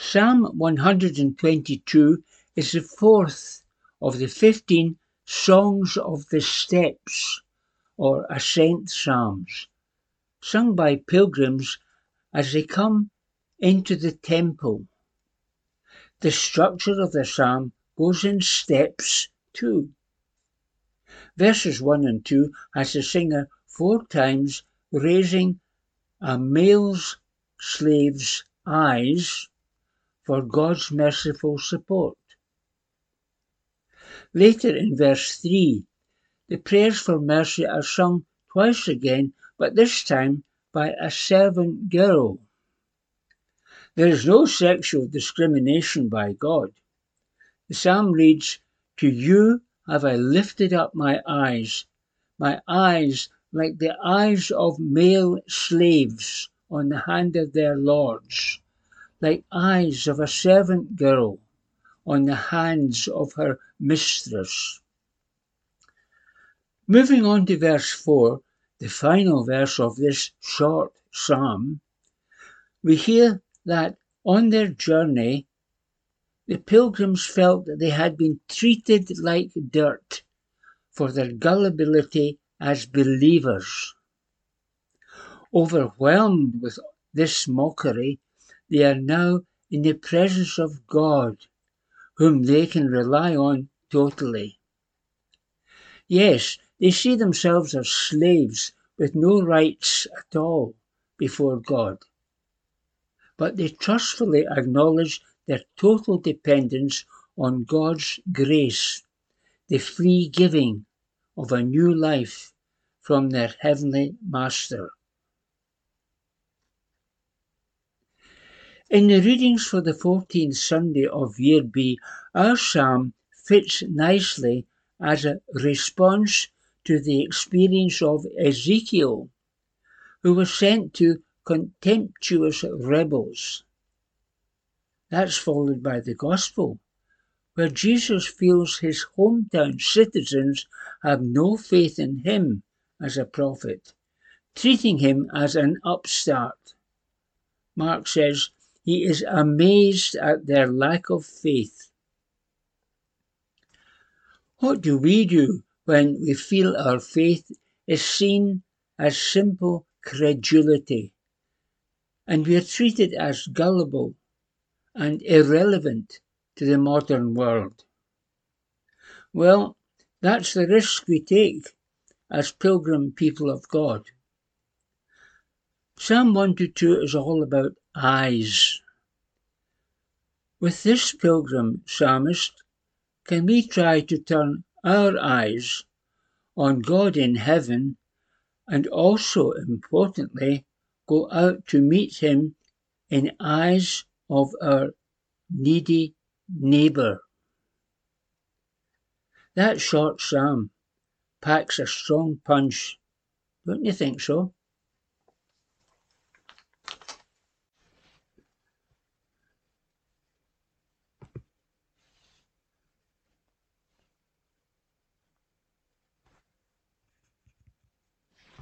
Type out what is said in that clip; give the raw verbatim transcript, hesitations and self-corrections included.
Psalm one hundred twenty-two is the fourth of the fifteen Songs of the Steps, or Ascent Psalms, sung by pilgrims as they come into the temple. The structure of the psalm goes in steps too. Verses one and two has the singer four times raising a male slave's eyes for God's merciful support. Later in verse three, the prayers for mercy are sung twice again, but this time by a servant girl. There is no sexual discrimination by God. The psalm reads, "To you have I lifted up my eyes, my eyes like the eyes of male slaves on the hand of their lords, like eyes of a servant girl on the hands of her mistress." Moving on to verse four, the final verse of this short psalm, we hear that on their journey, the pilgrims felt that they had been treated like dirt for their gullibility as believers. Overwhelmed with this mockery, they are now in the presence of God, whom they can rely on totally. Yes, they see themselves as slaves with no rights at all before God, but they trustfully acknowledge their total dependence on God's grace, the free giving of a new life from their heavenly Master. In the readings for the fourteenth Sunday of Year B, our psalm fits nicely as a response to the experience of Ezekiel, who was sent to contemptuous rebels. That's followed by the Gospel, where Jesus feels his hometown citizens have no faith in him as a prophet, treating him as an upstart. Mark says he is amazed at their lack of faith. What do we do when we feel our faith is seen as simple credulity, and we are treated as gullible and irrelevant to the modern world? Well, that's the risk we take as pilgrim people of God. Psalm one to two is all about eyes. With this pilgrim psalmist, can we try to turn our eyes on God in heaven and also, importantly, go out to meet him in eyes of our needy neighbour? That short psalm packs a strong punch, don't you think so?